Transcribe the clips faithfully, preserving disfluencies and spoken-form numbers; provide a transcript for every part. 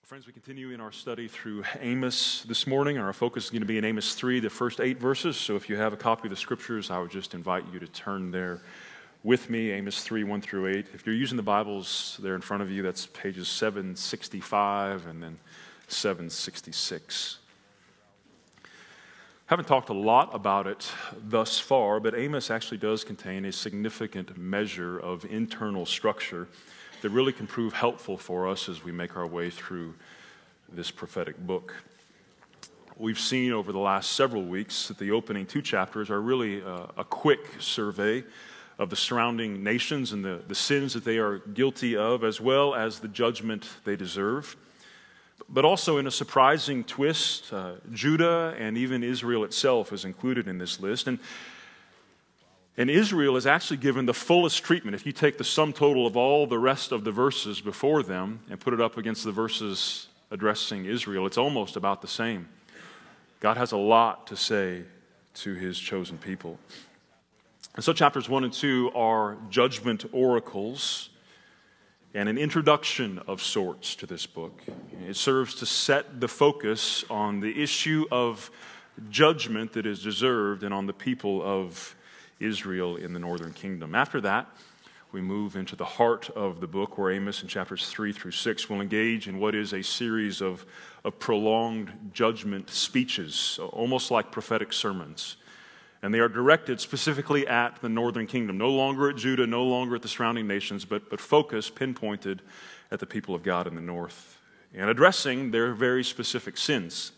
Friends, we continue in our study through Amos this morning, and our focus is going to be in Amos three, the first eight verses. So if you have a copy of the scriptures, I would just invite you to turn there with me, Amos three, one through eight. If you're using the Bibles there in front of you, that's pages seven sixty-five and then seven sixty-six. Haven't talked a lot about it thus far, but Amos actually does contain a significant measure of internal structure that really can prove helpful for us as we make our way through this prophetic book. We've seen over the last several weeks that the opening two chapters are really a, a quick survey of the surrounding nations and the, the sins that they are guilty of, as well as the judgment they deserve. But also in a surprising twist, uh, Judah and even Israel itself is included in this list. And And Israel is actually given the fullest treatment. If you take the sum total of all the rest of the verses before them and put it up against the verses addressing Israel, it's almost about the same. God has a lot to say to his chosen people. And so chapters one and two are judgment oracles and an introduction of sorts to this book. It serves to set the focus on the issue of judgment that is deserved and on the people of Israel in the northern kingdom. After that, we move into the heart of the book, where Amos in chapters three through six will engage in what is a series of, of prolonged judgment speeches, almost like prophetic sermons. And they are directed specifically at the northern kingdom, no longer at Judah, no longer at the surrounding nations, but, but focus pinpointed at the people of God in the north, and addressing their very specific sins.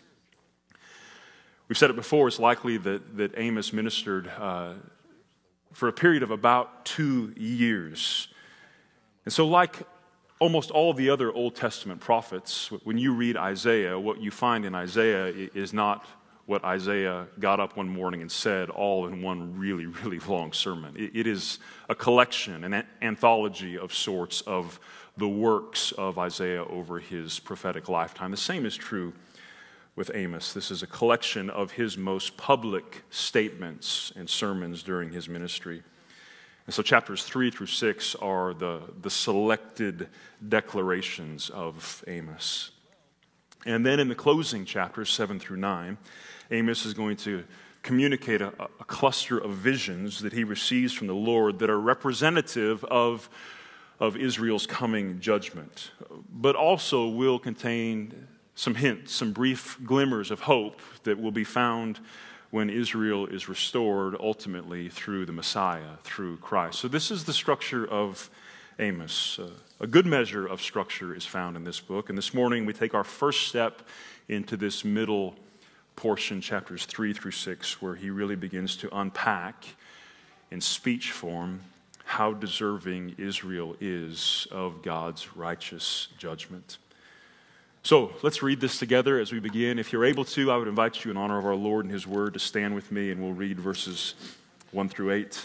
We've said it before, it's likely that, that Amos ministered uh, for a period of about two years. And so like almost all the other Old Testament prophets, when you read Isaiah, what you find in Isaiah is not what Isaiah got up one morning and said all in one really, really long sermon. It is a collection, an anthology of sorts of the works of Isaiah over his prophetic lifetime. The same is true with Amos. This is a collection of his most public statements and sermons during his ministry. And so chapters three through six are the, the selected declarations of Amos. And then in the closing chapters, seven through nine, Amos is going to communicate a, a cluster of visions that he receives from the Lord that are representative of, of Israel's coming judgment, but also will contain some hints, some brief glimmers of hope that will be found when Israel is restored ultimately through the Messiah, through Christ. So this is the structure of Amos. Uh, a good measure of structure is found in this book. And this morning we take our first step into this middle portion, chapters three through six, where he really begins to unpack in speech form how deserving Israel is of God's righteous judgment. So let's read this together as we begin. If you're able to, I would invite you in honor of our Lord and his word to stand with me, and we'll read verses one through eight.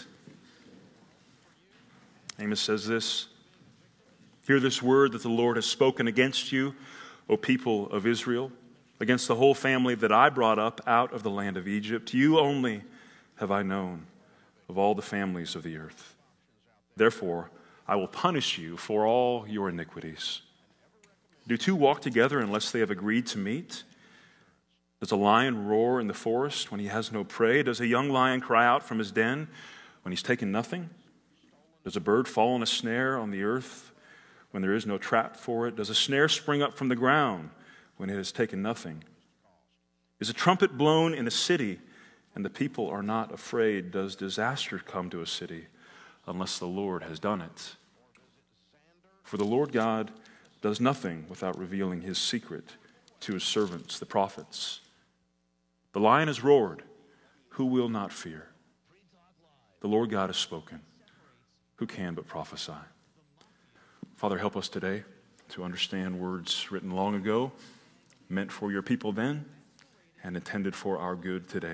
Amos says this: "Hear this word that the Lord has spoken against you, O people of Israel, against the whole family that I brought up out of the land of Egypt. You only have I known of all the families of the earth. Therefore, I will punish you for all your iniquities. Do two walk together unless they have agreed to meet? Does a lion roar in the forest when he has no prey? Does a young lion cry out from his den when he's taken nothing? Does a bird fall in a snare on the earth when there is no trap for it? Does a snare spring up from the ground when it has taken nothing? Is a trumpet blown in a city and the people are not afraid? Does disaster come to a city unless the Lord has done it? For the Lord God does nothing without revealing his secret to his servants, the prophets. The lion has roared. Who will not fear? The Lord God has spoken. Who can but prophesy?" Father, help us today to understand words written long ago, meant for your people then, and intended for our good today.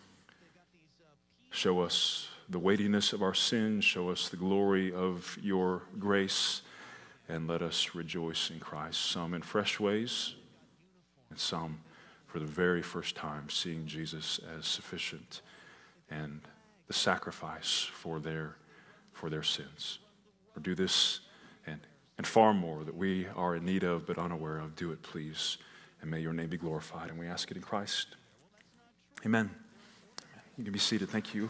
Show us the weightiness of our sin. Show us the glory of your grace. And let us rejoice in Christ, some in fresh ways, and some for the very first time seeing Jesus as sufficient and the sacrifice for their, for their sins. Or do this and and far more that we are in need of but unaware of. Do it, please, and may your name be glorified. And we ask it in Christ. Amen. You can be seated. Thank you.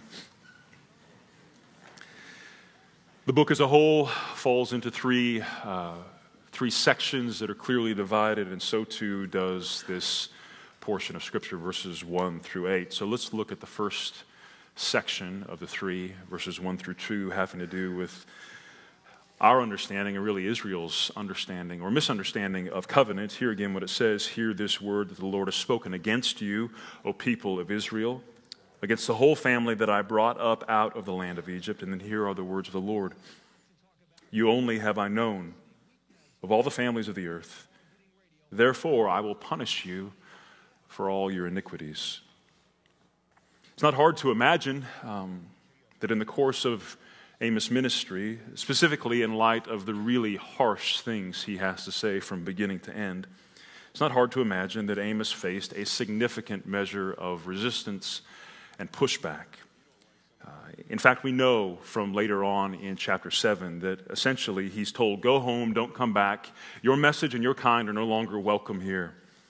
The book as a whole falls into three uh, three sections that are clearly divided, and so too does this portion of Scripture, verses one through eight. So let's look at the first section of the three, verses one through two, having to do with our understanding, and really Israel's understanding or misunderstanding of covenant. Here again what it says, hear this word that the Lord has spoken against you, O people of Israel, against the whole family that I brought up out of the land of Egypt. And then here are the words of the Lord. You only have I known of all the families of the earth. Therefore I will punish you for all your iniquities. It's not hard to imagine um, that in the course of Amos' ministry, specifically in light of the really harsh things he has to say from beginning to end, it's not hard to imagine that Amos faced a significant measure of resistance and pushback. Uh, in fact, we know from later on in chapter seven that essentially he's told, go home, don't come back. Your message and your kind are no longer welcome here.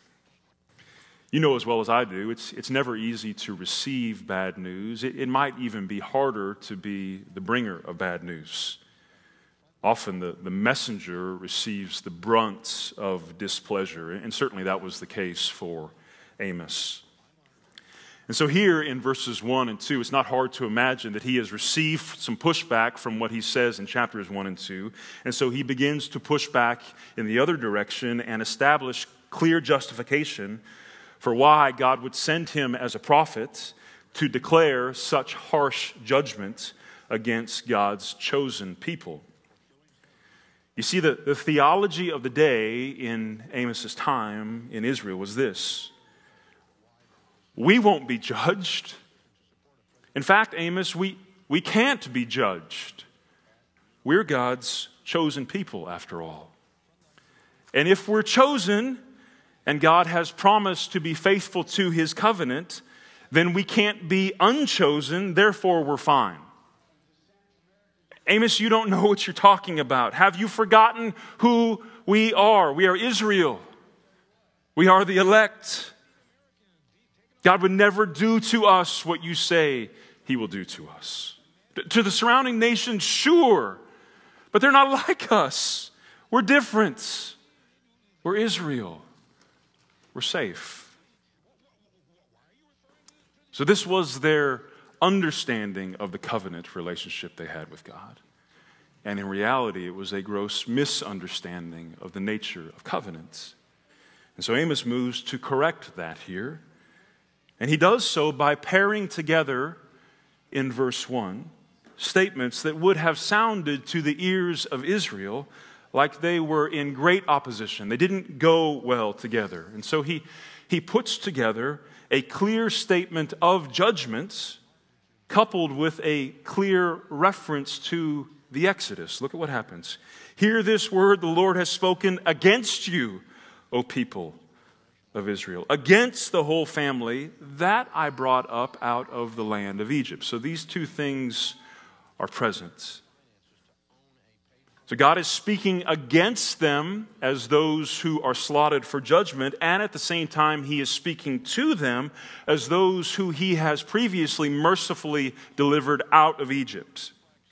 You know as well as I do, it's, it's never easy to receive bad news. It, it might even be harder to be the bringer of bad news. Often the, the messenger receives the brunt of displeasure, and certainly that was the case for Amos. And so here in verses one and two, it's not hard to imagine that he has received some pushback from what he says in chapters one and two. And so he begins to push back in the other direction and establish clear justification for why God would send him as a prophet to declare such harsh judgment against God's chosen people. You see, the, the theology of the day in Amos' time in Israel was this: we won't be judged. In fact, Amos, we, we can't be judged. We're God's chosen people, after all. And if we're chosen, and God has promised to be faithful to his covenant, then we can't be unchosen, therefore we're fine. Amos, you don't know what you're talking about. Have you forgotten who we are? We are Israel. We are the elect. God would never do to us what you say he will do to us. To the surrounding nations, sure, but they're not like us. We're different. We're Israel. We're safe. So this was their understanding of the covenant relationship they had with God. And in reality, it was a gross misunderstanding of the nature of covenants. And so Amos moves to correct that here. And he does so by pairing together in verse one statements that would have sounded to the ears of Israel like they were in great opposition. They didn't go well together. And so he, he puts together a clear statement of judgments coupled with a clear reference to the Exodus. Look at what happens. Hear this word the Lord has spoken against you, O people of Israel, against the whole family that I brought up out of the land of Egypt. So these two things are present. So God is speaking against them as those who are slotted for judgment, and at the same time he is speaking to them as those who he has previously mercifully delivered out of Egypt.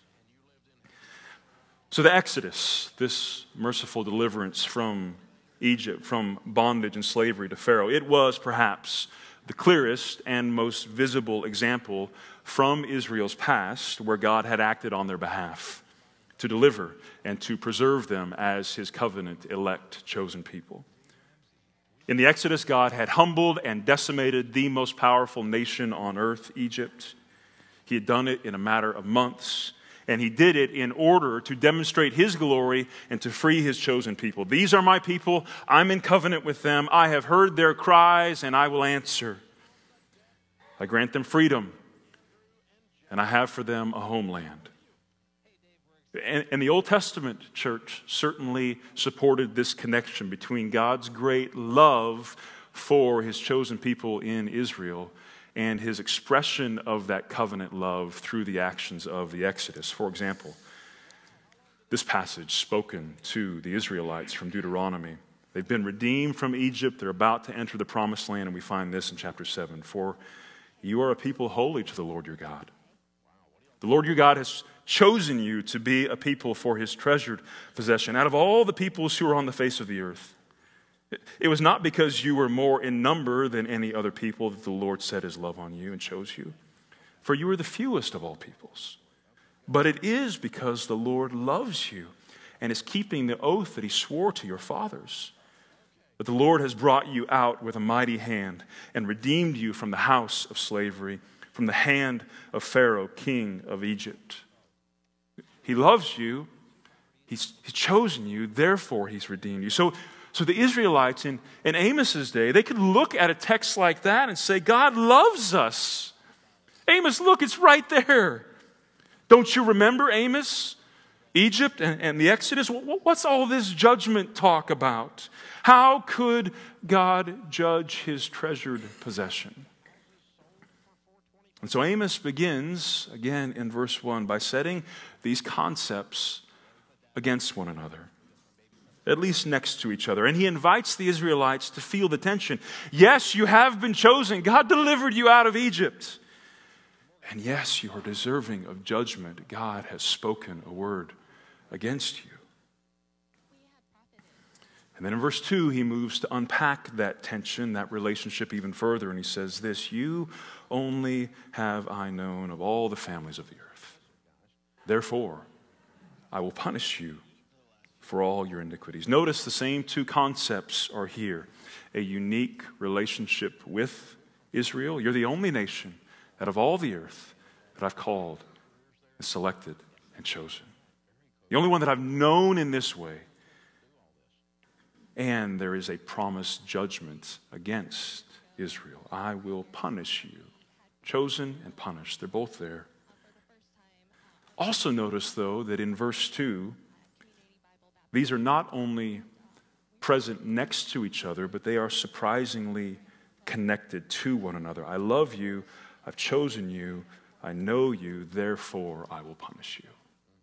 So the Exodus, this merciful deliverance from Egypt, from bondage and slavery to Pharaoh, it was perhaps the clearest and most visible example from Israel's past where God had acted on their behalf to deliver and to preserve them as his covenant elect chosen people. In the Exodus, God had humbled and decimated the most powerful nation on earth, Egypt. He had done it in a matter of months, and he did it in order to demonstrate his glory and to free his chosen people. These are my people. I'm in covenant with them. I have heard their cries, and I will answer. I grant them freedom, and I have for them a homeland. And the Old Testament church certainly supported this connection between God's great love for his chosen people in Israel and his expression of that covenant love through the actions of the Exodus. For example, this passage spoken to the Israelites from Deuteronomy. They've been redeemed from Egypt. They're about to enter the promised land, and we find this in chapter seven. For you are a people holy to the Lord your God. The Lord your God has chosen you to be a people for his treasured possession out of all the peoples who are on the face of the earth. It was not because you were more in number than any other people that the Lord set his love on you and chose you. For you are the fewest of all peoples. But it is because the Lord loves you and is keeping the oath that he swore to your fathers. That the Lord has brought you out with a mighty hand and redeemed you from the house of slavery, from the hand of Pharaoh, king of Egypt. He loves you. He's, he's chosen you. Therefore, he's redeemed you. So, so the Israelites in, in Amos's day, they could look at a text like that and say, God loves us. Amos, look, it's right there. Don't you remember Amos, Egypt, and, and the Exodus? What's all this judgment talk about? How could God judge his treasured possession? And so Amos begins, again in verse one, by setting these concepts against one another, at least next to each other. And he invites the Israelites to feel the tension. Yes, you have been chosen. God delivered you out of Egypt. And yes, you are deserving of judgment. God has spoken a word against you. And then in verse two, he moves to unpack that tension, that relationship even further. And he says this, you only have I known of all the families of the earth. Therefore, I will punish you for all your iniquities. Notice the same two concepts are here. A unique relationship with Israel. You're the only nation out of all the earth that I've called and selected and chosen. The only one that I've known in this way. And there is a promised judgment against Israel. I will punish you. Chosen and punished. They're both there. Also notice, though, that in verse two, these are not only present next to each other, but they are surprisingly connected to one another. I love you. I've chosen you. I know you. Therefore, I will punish you.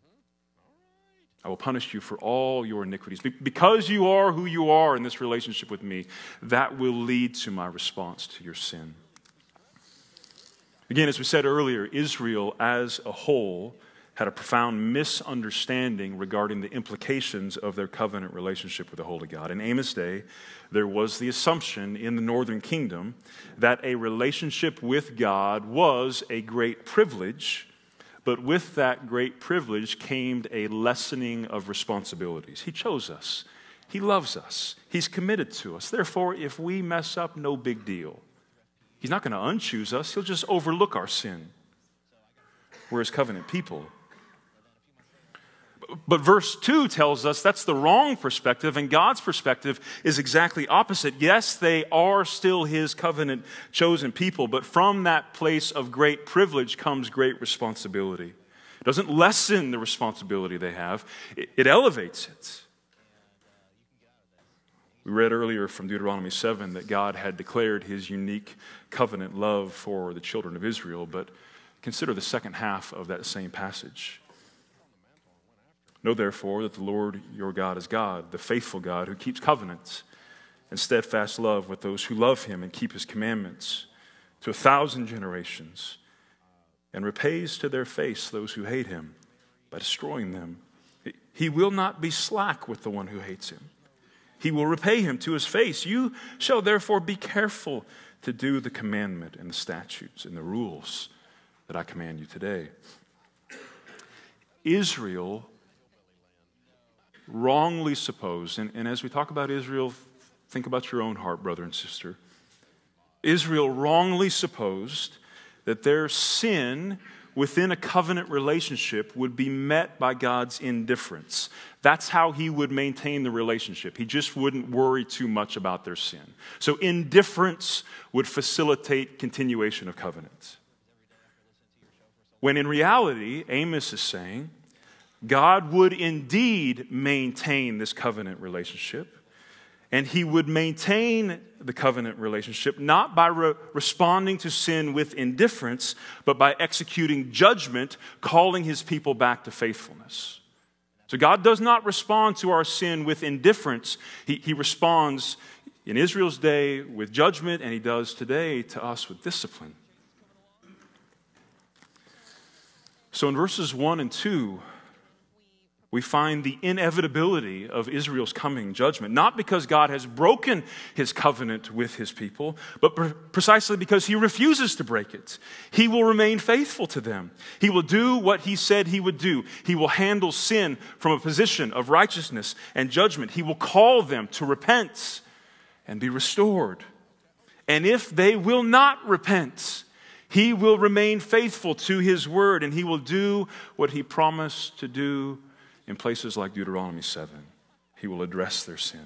I will punish you for all your iniquities. Because you are who you are in this relationship with me, that will lead to my response to your sin. Again, as we said earlier, Israel as a whole had a profound misunderstanding regarding the implications of their covenant relationship with the Holy God. In Amos' day, there was the assumption in the northern kingdom that a relationship with God was a great privilege, but with that great privilege came a lessening of responsibilities. He chose us. He loves us. He's committed to us. Therefore, if we mess up, no big deal. He's not going to unchoose us. He'll just overlook our sin. We're his covenant people. But verse two tells us that's the wrong perspective, and God's perspective is exactly opposite. Yes, they are still his covenant chosen people, but from that place of great privilege comes great responsibility. It doesn't lessen the responsibility they have, it, it elevates it. We read earlier from Deuteronomy seven that God had declared his unique covenant love for the children of Israel, but consider the second half of that same passage. Know therefore that the Lord your God is God, the faithful God who keeps covenants and steadfast love with those who love him and keep his commandments to a thousand generations, and repays to their face those who hate him by destroying them. He will not be slack with the one who hates him. He will repay him to his face. You shall therefore be careful to do the commandment and the statutes and the rules that I command you today. Israel wrongly supposed, and, and as we talk about Israel, think about your own heart, brother and sister. Israel wrongly supposed that their sin within a covenant relationship would be met by God's indifference. That's how he would maintain the relationship. He just wouldn't worry too much about their sin. So indifference would facilitate continuation of covenant. When in reality, Amos is saying, God would indeed maintain this covenant relationship, and he would maintain the covenant relationship not by re- responding to sin with indifference, but by executing judgment, calling his people back to faithfulness. So God does not respond to our sin with indifference. He, he responds in Israel's day with judgment, and he does today to us with discipline. So in verses one and two, we find the inevitability of Israel's coming judgment, not because God has broken his covenant with his people, but pre- precisely because he refuses to break it. He will remain faithful to them. He will do what he said he would do. He will handle sin from a position of righteousness and judgment. He will call them to repent and be restored. And if they will not repent, he will remain faithful to his word, and he will do what he promised to do in places like Deuteronomy seven. He will address their sin.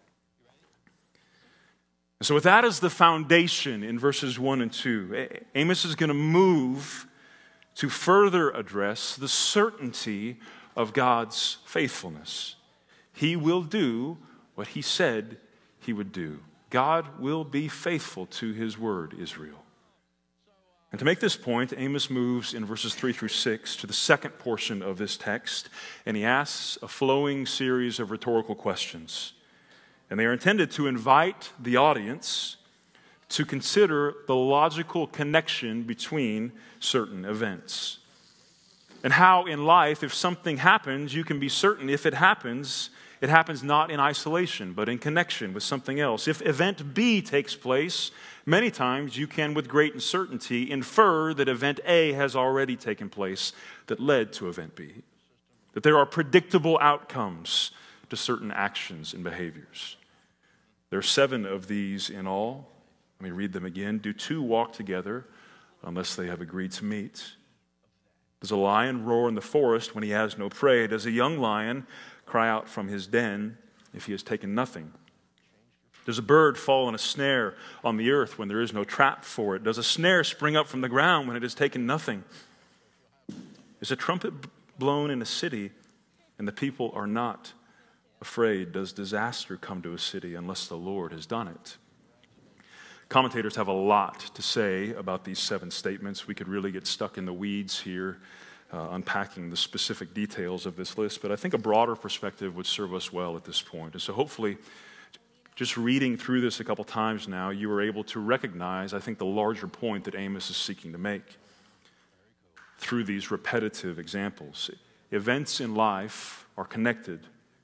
And so with that as the foundation in verses one and two, Amos is going to move to further address the certainty of God's faithfulness. He will do what he said he would do. God will be faithful to his word, Israel. And to make this point, Amos moves in verses three through six to the second portion of this text, and he asks a flowing series of rhetorical questions. And they are intended to invite the audience to consider the logical connection between certain events. And how in life, if something happens, you can be certain if it happens, it happens not in isolation, but in connection with something else. If event B takes place, many times you can, with great certainty, infer that event A has already taken place that led to event B. That there are predictable outcomes to certain actions and behaviors. There are seven of these in all. Let me read them again. Do two walk together unless they have agreed to meet? Does a lion roar in the forest when he has no prey? Does a young lion cry out from his den if he has taken nothing? Does a bird fall in a snare on the earth when there is no trap for it? Does a snare spring up from the ground when it has taken nothing? Is a trumpet blown in a city and the people are not afraid? Does disaster come to a city unless the Lord has done it? Commentators have a lot to say about these seven statements. We could really get stuck in the weeds here, uh, unpacking the specific details of this list, but I think a broader perspective would serve us well at this point. And so hopefully, just reading through this a couple times now, you were able to recognize, I think, the larger point that Amos is seeking to make through these repetitive examples. Events in life are connected.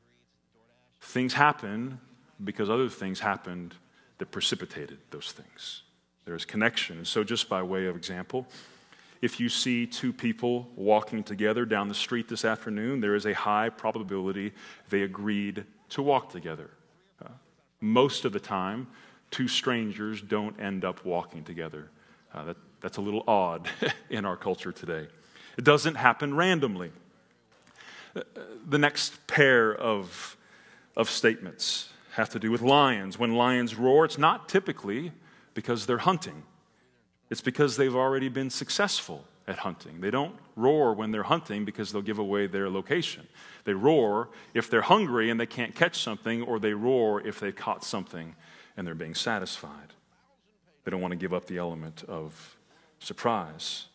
Things happen because other things happened that precipitated those things. There is connection. And so just by way of example, if you see two people walking together down the street this afternoon, there is a high probability they agreed to walk together. Uh, most of the time, two strangers don't end up walking together. Uh, that, that's a little odd in our culture today. It doesn't happen randomly. Uh, the next pair of, of statements have to do with lions. When lions roar, it's not typically because they're hunting. It's because they've already been successful at hunting. They don't roar when they're hunting because they'll give away their location. They roar if they're hungry and they can't catch something, or they roar if they've caught something and they're being satisfied. They don't want to give up the element of surprise.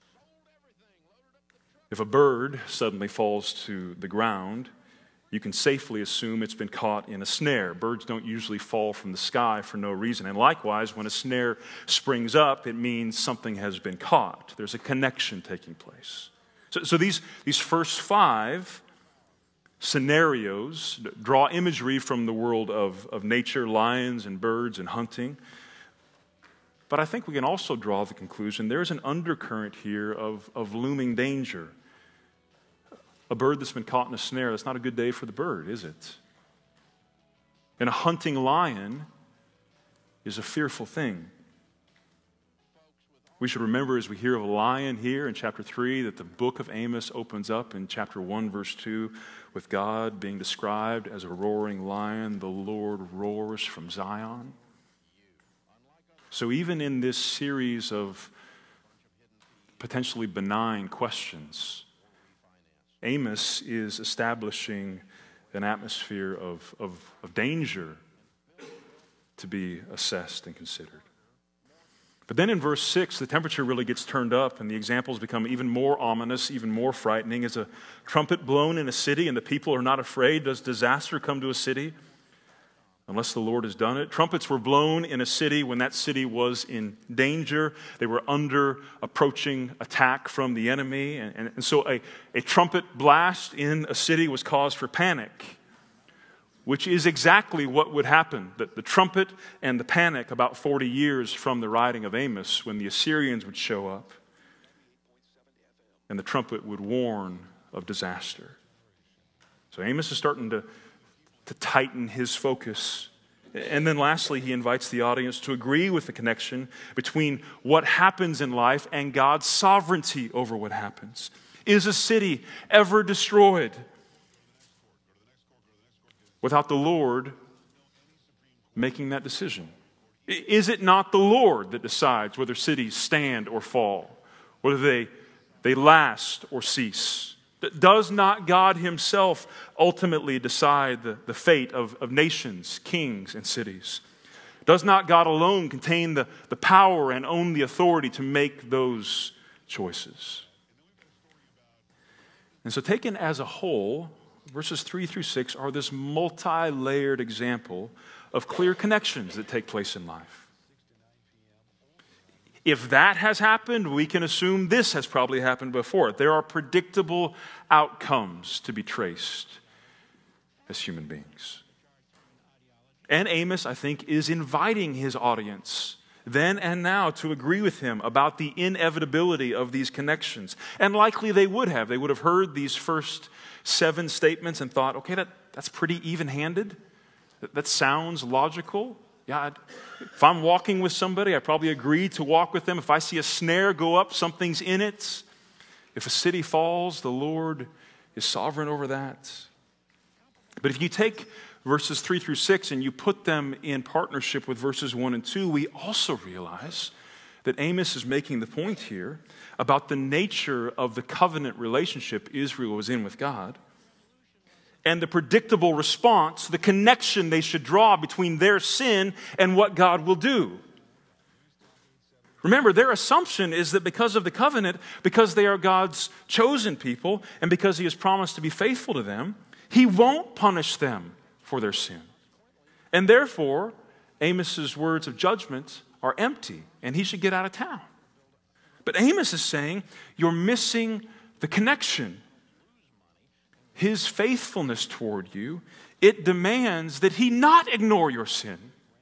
If a bird suddenly falls to the ground, you can safely assume it's been caught in a snare. Birds don't usually fall from the sky for no reason. And likewise, when a snare springs up, it means something has been caught. There's a connection taking place. So, so these, these first five scenarios draw imagery from the world of, of nature, lions and birds and hunting. But I think we can also draw the conclusion there's an undercurrent here of, of looming danger. A bird that's been caught in a snare, that's not a good day for the bird, is it? And a hunting lion is a fearful thing. We should remember as we hear of a lion here in chapter three that the book of Amos opens up in chapter one, verse two, with God being described as a roaring lion. The Lord roars from Zion. So even in this series of potentially benign questions, Amos is establishing an atmosphere of, of, of danger to be assessed and considered. But then in verse six, the temperature really gets turned up and the examples become even more ominous, even more frightening. Is a trumpet blown in a city and the people are not afraid? Does disaster come to a city unless the Lord has done it? Trumpets were blown in a city when that city was in danger. They were under approaching attack from the enemy. And, and, and so a, a trumpet blast in a city was cause for panic, which is exactly what would happen. The, the trumpet and the panic about forty years from the writing of Amos, when the Assyrians would show up and the trumpet would warn of disaster. So Amos is starting to, to tighten his focus. And then lastly, he invites the audience to agree with the connection between what happens in life and God's sovereignty over what happens. Is a city ever destroyed without the Lord making that decision? Is it not the Lord that decides whether cities stand or fall, whether they, they last or cease? Does not God himself ultimately decide the, the fate of, of nations, kings, and cities? Does not God alone contain the, the power and own the authority to make those choices? And so taken as a whole, verses three through six are this multi-layered example of clear connections that take place in life. If that has happened, we can assume this has probably happened before. There are predictable outcomes to be traced as human beings. And Amos, I think, is inviting his audience then and now to agree with him about the inevitability of these connections. And likely they would have. They would have heard these first seven statements and thought, okay, that, that's pretty even-handed. That, that sounds logical. Yeah, I'd, if I'm walking with somebody, I probably agree to walk with them. If I see a snare go up, something's in it. If a city falls, the Lord is sovereign over that. But if you take verses three through six and you put them in partnership with verses one and two, we also realize that Amos is making the point here about the nature of the covenant relationship Israel was in with God, and the predictable response, the connection they should draw between their sin and what God will do. Remember, their assumption is that because of the covenant, because they are God's chosen people, and because he has promised to be faithful to them, he won't punish them for their sin. And therefore, Amos's words of judgment are empty, and he should get out of town. But Amos is saying, you're missing the connection. His faithfulness toward you, it demands that he not ignore your sin.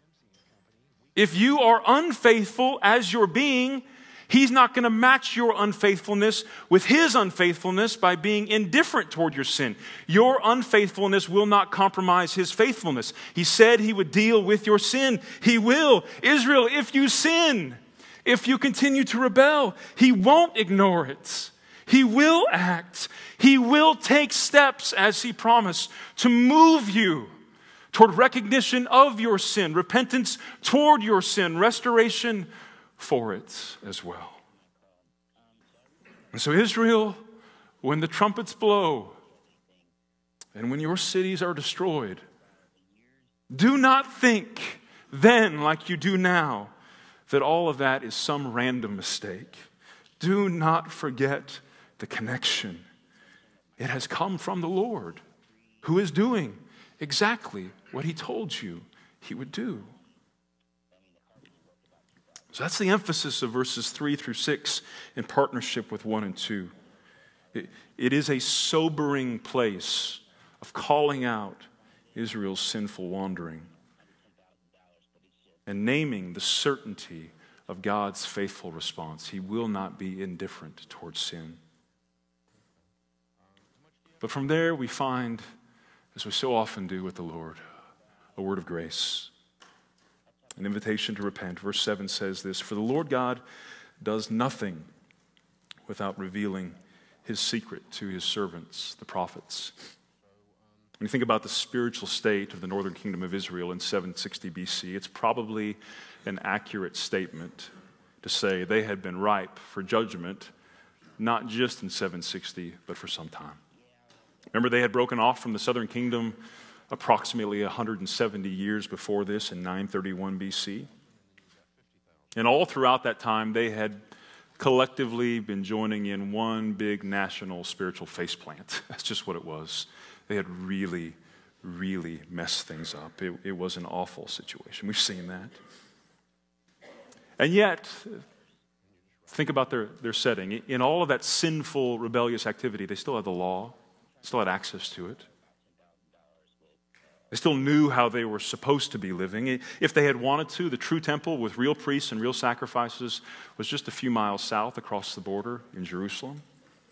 If you are unfaithful as your being, he's not going to match your unfaithfulness with his unfaithfulness by being indifferent toward your sin. Your unfaithfulness will not compromise his faithfulness. He said he would deal with your sin. He will. Israel, if you sin, if you continue to rebel, he won't ignore it. He will act. He will take steps, as he promised, to move you toward recognition of your sin, repentance toward your sin, restoration for it as well. And so Israel, when the trumpets blow and when your cities are destroyed, do not think then, like you do now, that all of that is some random mistake. Do not forget the connection. It has come from the Lord, who is doing exactly what he told you he would do. So that's the emphasis of verses three through six in partnership with one and two. It, it is a sobering place of calling out Israel's sinful wandering and naming the certainty of God's faithful response. He will not be indifferent towards sin. But from there we find, as we so often do with the Lord, a word of grace, an invitation to repent. Verse seven says this, "For the Lord God does nothing without revealing his secret to his servants, the prophets." When you think about the spiritual state of the northern kingdom of Israel in seven sixty B C, it's probably an accurate statement to say they had been ripe for judgment, not just in seven sixty, but for some time. Remember, they had broken off from the southern kingdom approximately one hundred seventy years before this in nine thirty-one B C. And all throughout that time, they had collectively been joining in one big national spiritual faceplant. That's just what it was. They had really, really messed things up. It, it was an awful situation. We've seen that. And yet, think about their, their setting. In all of that sinful, rebellious activity, they still had the law, still had access to it. They still knew how they were supposed to be living. If they had wanted to, the true temple with real priests and real sacrifices was just a few miles south across the border in Jerusalem.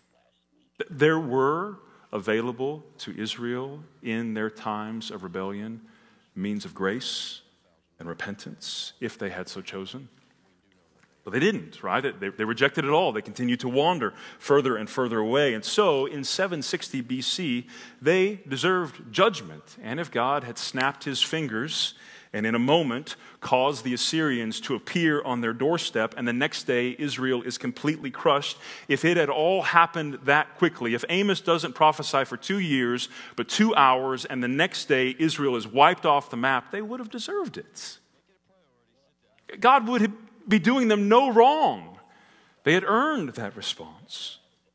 There were available to Israel in their times of rebellion means of grace and repentance if they had so chosen. But they didn't, right? They, they rejected it all. They continued to wander further and further away. And so in seven sixty B C, they deserved judgment. And if God had snapped his fingers and in a moment caused the Assyrians to appear on their doorstep, and the next day Israel is completely crushed, if it had all happened that quickly, if Amos doesn't prophesy for two years, but two hours, and the next day Israel is wiped off the map, they would have deserved it. God would have be doing them no wrong. They had earned that response.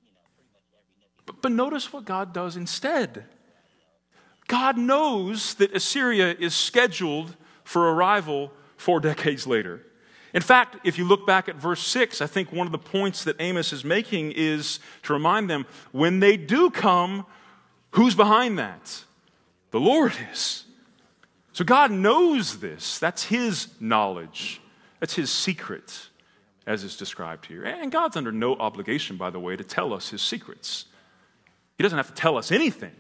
But, but notice what God does instead. God knows that Assyria is scheduled for arrival four decades later. In fact, if you look back at verse six, I think one of the points that Amos is making is to remind them, when they do come, who's behind that? The Lord is. So God knows this. That's his knowledge. That's his secret, as is described here. And God's under no obligation, by the way, to tell us his secrets. He doesn't have to tell us anything.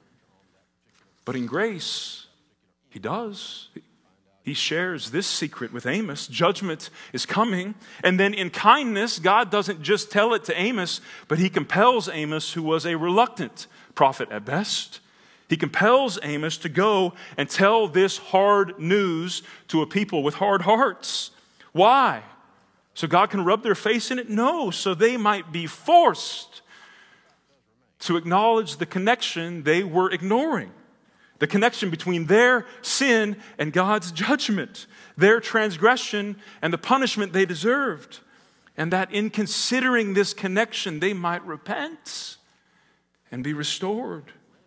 But in grace, he does. He shares this secret with Amos. Judgment is coming. And then in kindness, God doesn't just tell it to Amos, but he compels Amos, who was a reluctant prophet at best. He compels Amos to go and tell this hard news to a people with hard hearts. Why? So God can rub their face in it? No, so they might be forced to acknowledge the connection they were ignoring. The connection between their sin and God's judgment, their transgression and the punishment they deserved. And that in considering this connection, they might repent and be restored.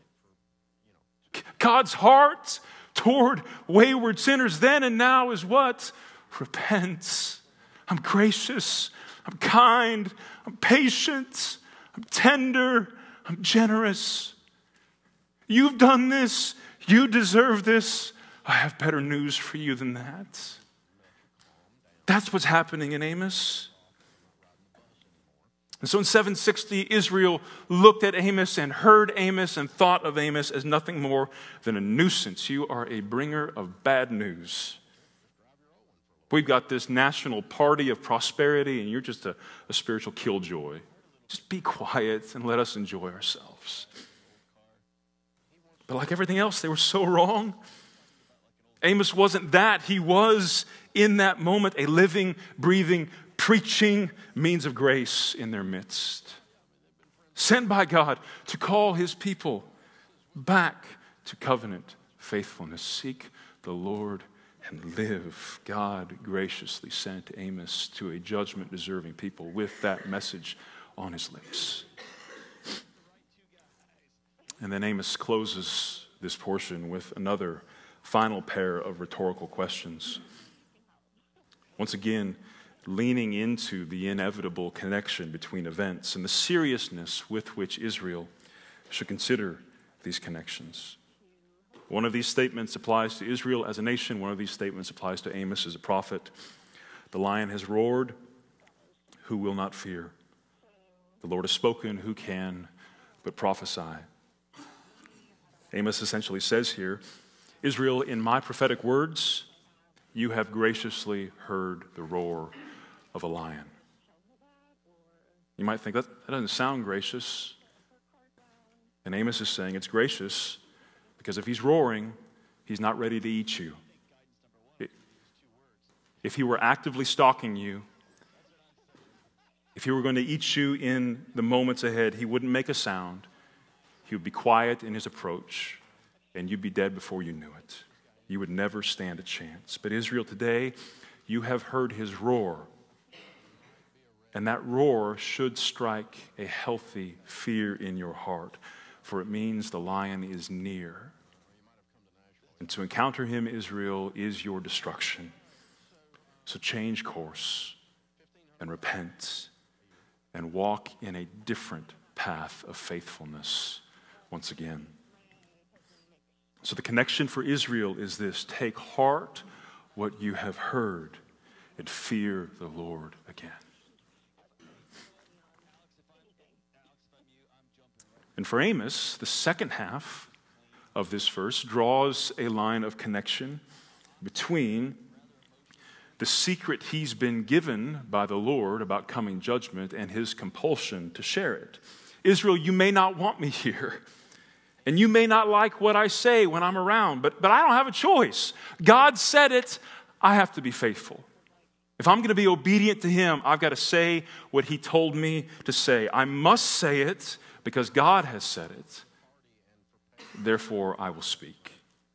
God's heart toward wayward sinners then and now is what? Repent. I'm gracious. I'm kind. I'm patient. I'm tender. I'm generous. You've done this. You deserve this. I have better news for you than that. That's what's happening in Amos. And so in seven sixty, Israel looked at Amos and heard Amos and thought of Amos as nothing more than a nuisance. You are a bringer of bad news. We've got this national party of prosperity, and you're just a, a spiritual killjoy. Just be quiet and let us enjoy ourselves. But like everything else, they were so wrong. Amos wasn't that. He was, in that moment, a living, breathing, preaching means of grace in their midst. Sent by God to call his people back to covenant faithfulness. Seek the Lord and live. God graciously sent Amos to a judgment-deserving people with that message on his lips. And then Amos closes this portion with another final pair of rhetorical questions. Once again, leaning into the inevitable connection between events and the seriousness with which Israel should consider these connections. One of these statements applies to Israel as a nation. One of these statements applies to Amos as a prophet. The lion has roared. Who will not fear? The Lord has spoken. Who can but prophesy? Amos essentially says here, Israel, in my prophetic words, you have graciously heard the roar of a lion. You might think, that, that doesn't sound gracious. And Amos is saying it's gracious because if he's roaring, he's not ready to eat you. If he were actively stalking you, if he were going to eat you in the moments ahead, he wouldn't make a sound. He would be quiet in his approach, and you'd be dead before you knew it. You would never stand a chance. But Israel today, You have heard his roar. And that roar should strike a healthy fear in your heart, for it means the lion is near. And to encounter him, Israel, is your destruction. So change course and repent and walk in a different path of faithfulness once again. So the connection for Israel is this: take heart what you have heard and fear the Lord again. And for Amos, the second half of this verse draws a line of connection between the secret he's been given by the Lord about coming judgment and his compulsion to share it. Israel, you may not want me here, and you may not like what I say when I'm around, but, but I don't have a choice. God said it, I have to be faithful. If I'm going to be obedient to him, I've got to say what he told me to say. I must say it because God has said it. Therefore, I will speak.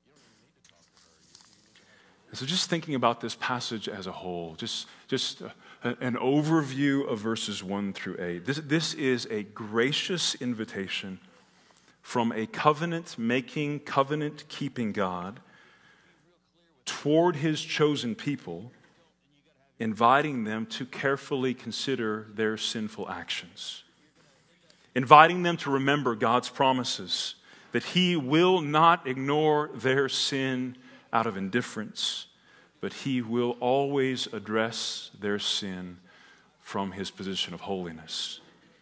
And so just thinking about this passage as a whole, just, just a, an overview of verses one through eight. This, this is a gracious invitation from a covenant-making, covenant-keeping God toward his chosen people, inviting them to carefully consider their sinful actions, inviting them to remember God's promises, that he will not ignore their sin out of indifference, but he will always address their sin from his position of holiness.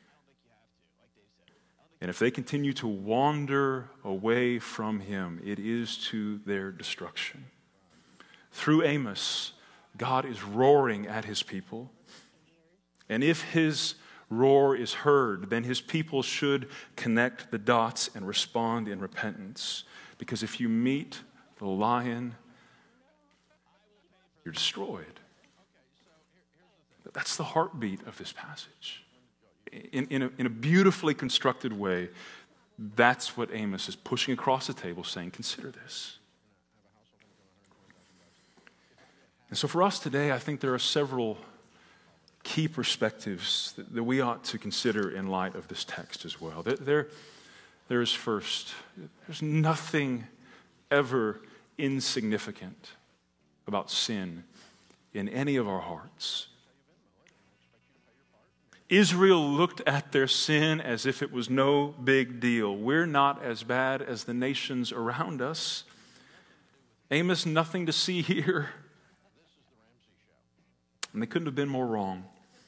And if they continue to wander away from him, it is to their destruction. Through Amos, God is roaring at his people. And if his roar is heard, then his people should connect the dots and respond in repentance. Because if you meet the lion, you're destroyed. That's the heartbeat of this passage. In, in, a, in a beautifully constructed way, that's what Amos is pushing across the table, saying, consider this. And so for us today, I think there are several key perspectives that, that we ought to consider in light of this text as well. There, there, there is first, there's nothing ever insignificant about sin in any of our hearts. Israel looked at their sin as if it was no big deal. We're not as bad as the nations around us. Amos, nothing to see here. And they couldn't have been more wrong.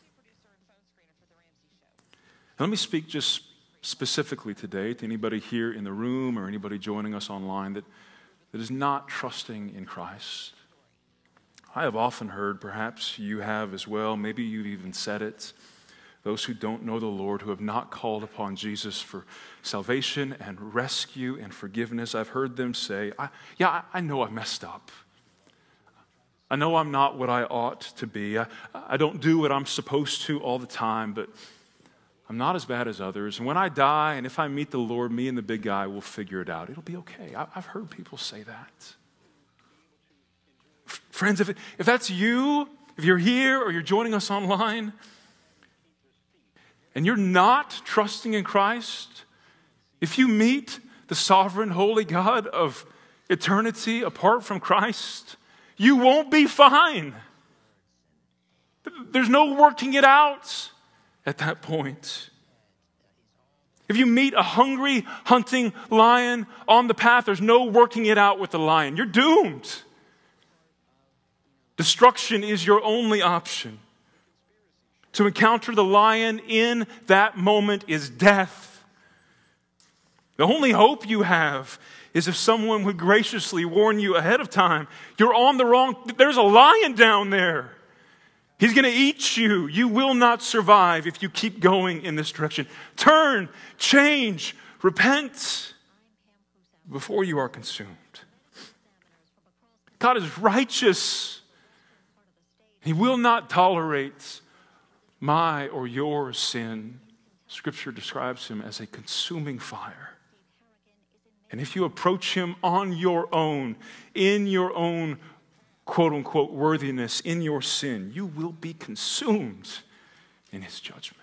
Let me speak just specifically today to anybody here in the room or anybody joining us online that, that is not trusting in Christ. I have often heard, perhaps you have as well, maybe you've even said it, those who don't know the Lord, who have not called upon Jesus for salvation and rescue and forgiveness. I've heard them say, I, yeah, I, I know I messed up. I know I'm not what I ought to be. I, I don't do what I'm supposed to all the time, but I'm not as bad as others. And when I die, and if I meet the Lord, me and the big guy will figure it out. It'll be okay. I, I've heard people say that. F- friends, if, it, if that's you, if you're here or you're joining us online, and you're not trusting in Christ, if you meet the sovereign, holy God of eternity apart from Christ, you won't be fine. There's no working it out at that point. If you meet a hungry, hunting lion on the path, there's no working it out with the lion. You're doomed. Destruction is your only option. To encounter the lion in that moment is death. The only hope you have is if someone would graciously warn you ahead of time, you're on the wrong, there's a lion down there. He's going to eat you. You will not survive if you keep going in this direction. Turn, change, repent before you are consumed. God is righteous. He will not tolerate my or your sin. Scripture describes him as a consuming fire. And if you approach him on your own, in your own quote-unquote worthiness in your sin, you will be consumed in his judgment.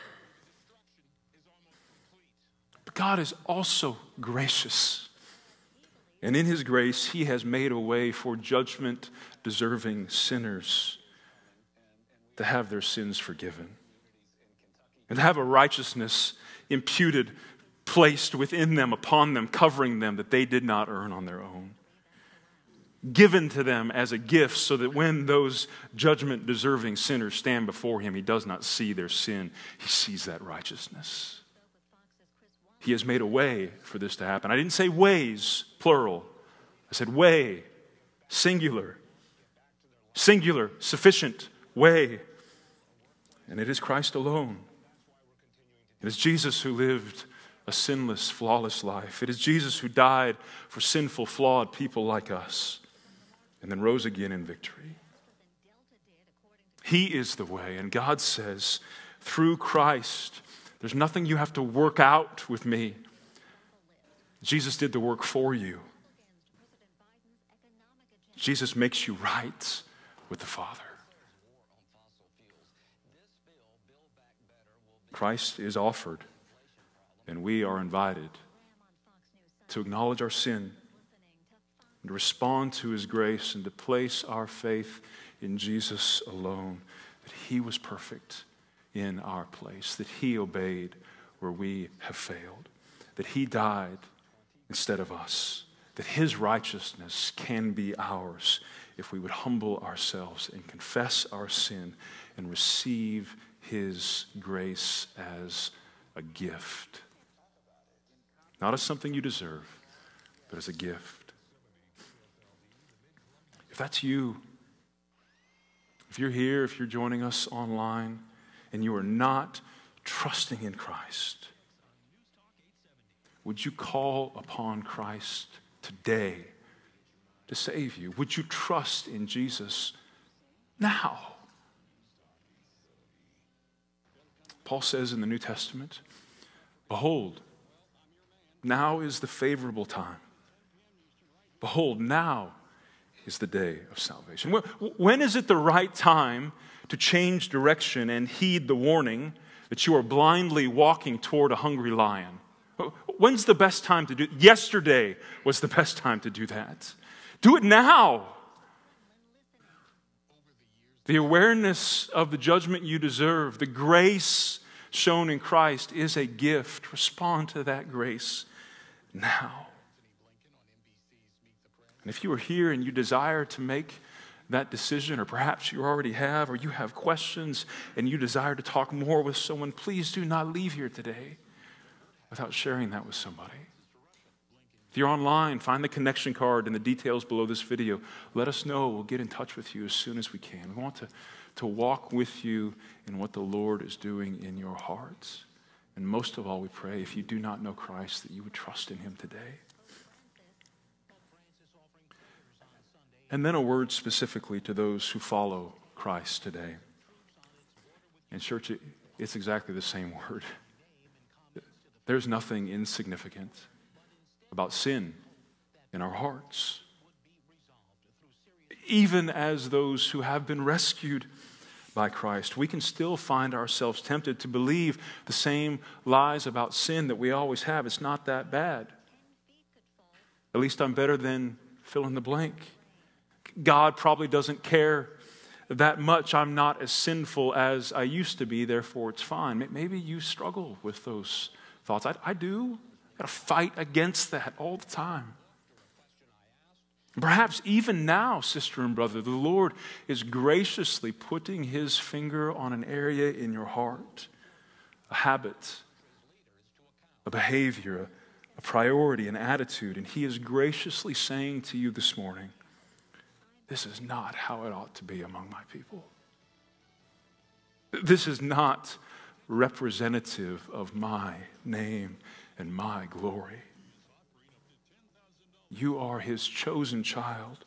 But God is also gracious. And in his grace, he has made a way for judgment-deserving sinners to have their sins forgiven and to have a righteousness imputed, placed within them, upon them, covering them that they did not earn on their own. Given to them as a gift so that when those judgment-deserving sinners stand before him, he does not see their sin. He sees that righteousness. He has made a way for this to happen. I didn't say ways, plural. I said way, singular. Singular, sufficient, way. And it is Christ alone. It is Jesus who lived a sinless, flawless life. It is Jesus who died for sinful, flawed people like us and then rose again in victory. He is the way, and God says, through Christ, there's nothing you have to work out with me. Jesus did the work for you. Jesus makes you right with the Father. Christ is offered, and we are invited to acknowledge our sin, and to respond to his grace, and to place our faith in Jesus alone, that he was perfect in our place, that he obeyed where we have failed, that he died instead of us, that his righteousness can be ours if we would humble ourselves and confess our sin and receive his grace as a gift. Not as something you deserve, but as a gift. If that's you, if you're here, if you're joining us online, and you are not trusting in Christ, would you call upon Christ today to save you? Would you trust in Jesus now? Paul says in the New Testament, behold, now is the favorable time. Behold, now is the day of salvation. When is it the right time to change direction and heed the warning that you are blindly walking toward a hungry lion? When's the best time to do it? Yesterday was the best time to do that. Do it now. The awareness of the judgment you deserve, the grace shown in Christ is a gift. Respond to that grace now. And if you are here and you desire to make that decision, or perhaps you already have, or you have questions and you desire to talk more with someone, please do not leave here today without sharing that with somebody. If you're online, find the connection card and the details below this video. Let us know. We'll get in touch with you as soon as we can. We want to, to walk with you in what the Lord is doing in your hearts. And most of all, we pray, if you do not know Christ, that you would trust in him today. And then a word specifically to those who follow Christ today. In church, it's exactly the same word. There's nothing insignificant about sin in our hearts. Even as those who have been rescued by Christ, we can still find ourselves tempted to believe the same lies about sin that we always have. It's not that bad. At least I'm better than fill in the blank. God probably doesn't care that much. I'm not as sinful as I used to be, therefore it's fine. Maybe you struggle with those thoughts. I, I do. I've got to fight against that all the time. Perhaps even now, sister and brother, the Lord is graciously putting his finger on an area in your heart, a habit, a behavior, a priority, an attitude, and he is graciously saying to you this morning, this is not how it ought to be among my people. This is not representative of my name and my glory. You are his chosen child.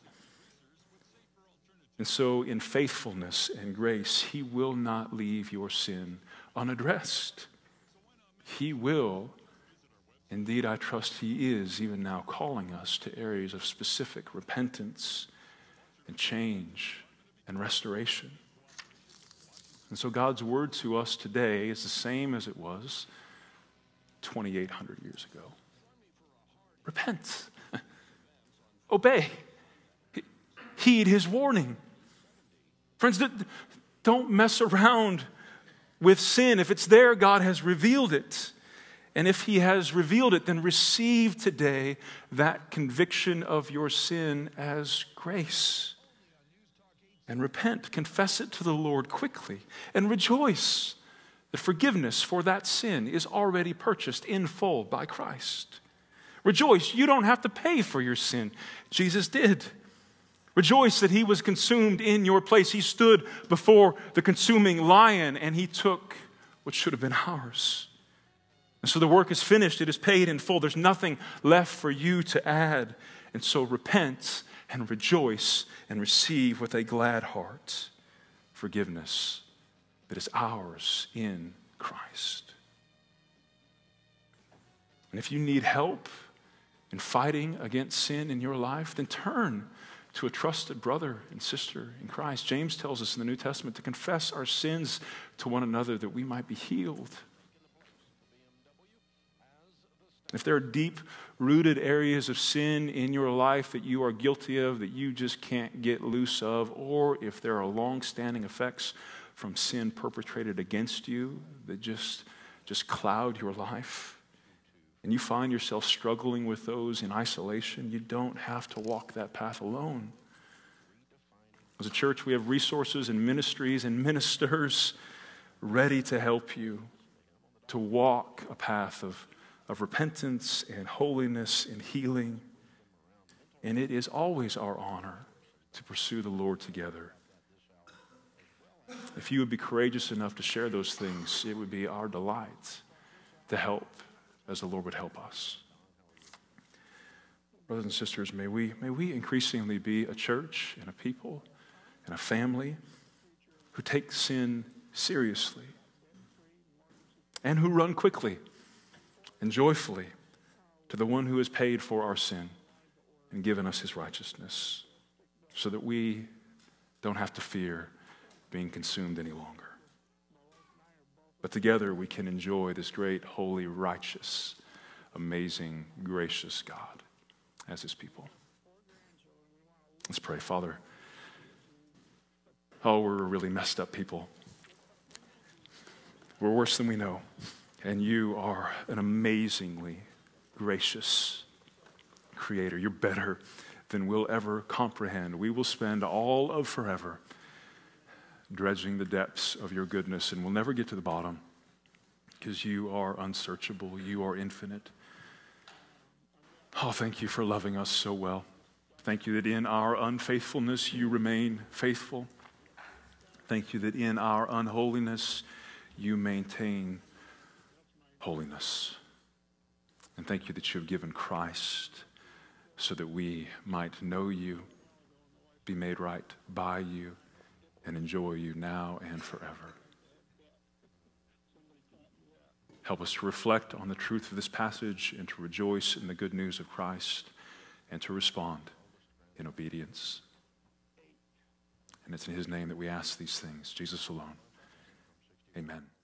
And so in faithfulness and grace, he will not leave your sin unaddressed. He will, indeed I trust he is even now calling us to areas of specific repentance and change and restoration. And so God's word to us today is the same as it was twenty-eight hundred years ago. Repent. Obey. Heed his warning. Friends, don't mess around with sin. If it's there, God has revealed it. And if he has revealed it, then receive today that conviction of your sin as grace. And repent. Confess it to the Lord quickly. And rejoice that forgiveness for that sin is already purchased in full by Christ. Rejoice, you don't have to pay for your sin. Jesus did. Rejoice that he was consumed in your place. He stood before the consuming lion and he took what should have been ours. And so the work is finished. It is paid in full. There's nothing left for you to add. And so repent and rejoice and receive with a glad heart forgiveness that is ours in Christ. And if you need help in fighting against sin in your life, then turn to a trusted brother and sister in Christ. James tells us in the New Testament to confess our sins to one another that we might be healed. If there are deep-rooted areas of sin in your life that you are guilty of, that you just can't get loose of, or if there are long-standing effects from sin perpetrated against you that just, just cloud your life, and you find yourself struggling with those in isolation, you don't have to walk that path alone. As a church, we have resources and ministries and ministers ready to help you to walk a path of, of repentance and holiness and healing. And it is always our honor to pursue the Lord together. If you would be courageous enough to share those things, it would be our delight to help as the Lord would help us. Brothers and sisters, may we, may we increasingly be a church and a people and a family who take sin seriously and who run quickly and joyfully to the one who has paid for our sin and given us his righteousness, so that we don't have to fear being consumed any longer. But together we can enjoy this great, holy, righteous, amazing, gracious God as his people. Let's pray. Father, oh, we're a really messed up people. We're worse than we know. And you are an amazingly gracious creator. You're better than we'll ever comprehend. We will spend all of forever dredging the depths of your goodness, and we'll never get to the bottom because you are unsearchable. You are infinite. Oh, thank you for loving us so well. Thank you that in our unfaithfulness you remain faithful. Thank you that in our unholiness you maintain holiness. And thank you that you have given Christ so that we might know you, be made right by you, and enjoy you now and forever. Help us to reflect on the truth of this passage and to rejoice in the good news of Christ and to respond in obedience. And it's in his name that we ask these things, Jesus alone. Amen.